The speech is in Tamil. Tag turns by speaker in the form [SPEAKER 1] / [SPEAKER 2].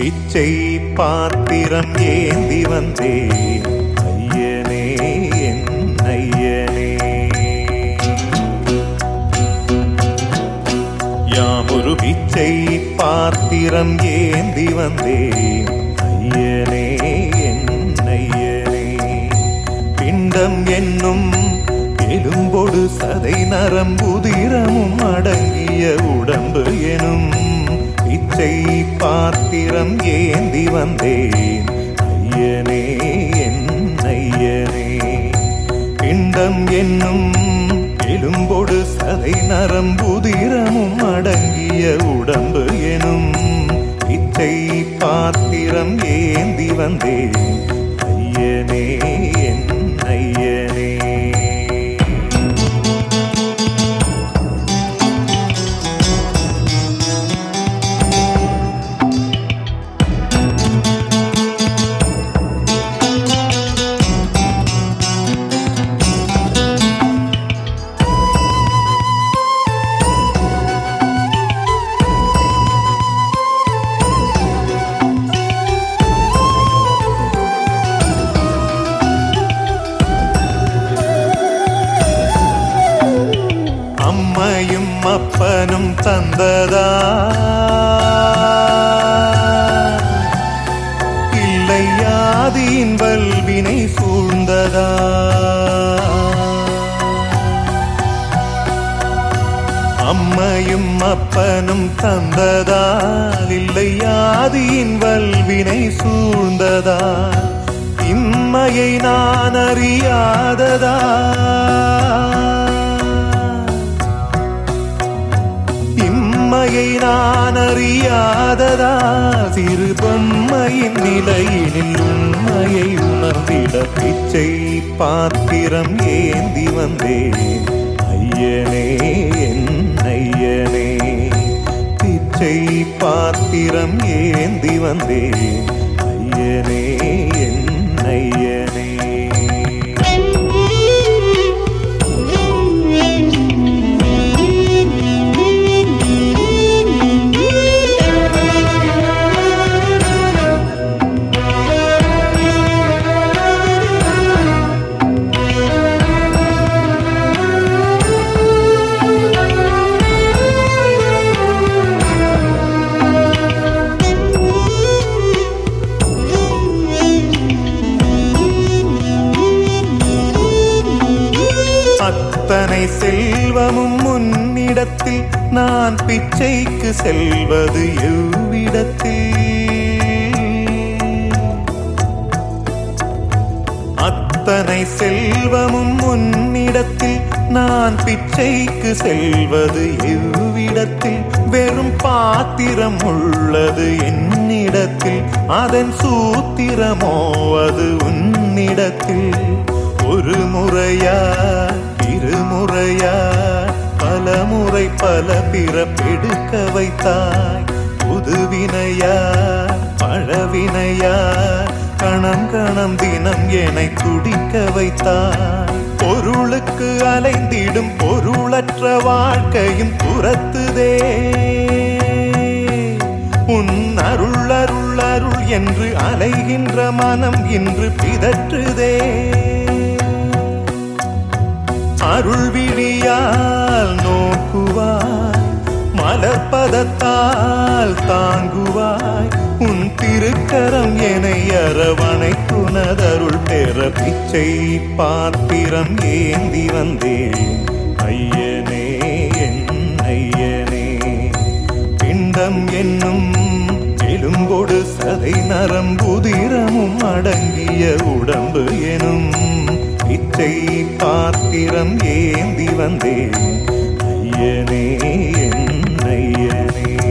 [SPEAKER 1] பிச்சை பாத்திரம் ஏந்தி வந்தேன் ஐயனே என் ஐயனே. யாமொரு பிச்சை பாத்திரம் ஏந்தி வந்தேன் ஐயனே என் ஐயனே. பிண்டம் என்னும் எலும்பொடு சதை நரம்புதிரமும் அடங்கிய உடம்பு எனும் பிச்சை பாத்திரம் ஏந்தி வந்தேன் ஐயனே என் ஐயனே. பிண்டம் என்னும் எலும்பொடு சதை நரம்புதிரமும் அடங்கிய உடம்பு எனும் பிச்சை பாத்திரம் ஏந்தி வந்தேன் ஐயனே என் ஐயனே. அம்மையும் அப்பனும் தந்ததா இல்லை ஆதியின் வல்வினை சூழ்ந்ததா. அம்மையும் அப்பனும் தந்ததால் இல்லை ஆதியின் வல்வினை சூழ்ந்ததா. இம்மையை நான் அறியாததா இம்மையை நான் அறியாததா. சிறு பொம்மையின் நிலையினில் உண்மையை உணர்ந்திட பிச்சை பாத்திரம் ஏந்தி வந்தேன் ஐயனே என் ஐயனே. பிச்சை பாத்திரம் ஏந்தி வந்தேன் ஐயனே என் ஐயனே. அத்தனை செல்வமும் முன்னிடத்தில் நான் பிச்சைக்கு செல்வது எவ்விடத்தில். அத்தனை செல்வமும் முன்னிடத்தில் நான் பிச்சைக்கு செல்வது எவ்விடத்தில். வெறும் பாத்திரம் உள்ளது என்னிடத்தில், அதன் சூத்திரமோ அது உன்னிடத்தில். ஒரு முறையா இருமுறையா பலமுறை பல பிறப்பெடுக்க வைத்தாய். புதுவினையா பழவினையா கணம் கணம் தினம் என்னை துடிக்க வைத்தாய். பொருளுக்கு அலைந்திடும் பொருளற்ற வாழ்க்கையும் துரத்துதே. உன் அருள் அருள் அருள் என்று அலைகின்ற மனம் இன்று பிதற்றுதே. அருள் விழியால் நோக்குவாய், மலர்பதத்தால் தாங்குவாய். உன் திருக்கரம் என்னை அரவணைத்துனதருள் பெற பிச்சை பாத்திரம் ஏந்தி வந்தேன் ஐயனே என் ஐயனே. பிண்டம் என்னும் எலும்பொடு சதை நரம்புதிரமும் அடங்கிய உடம்பு எனும் பிச்சை பாத்திரம் ஏந்தி வந்தேன் ஐயனே என் ஐயனே.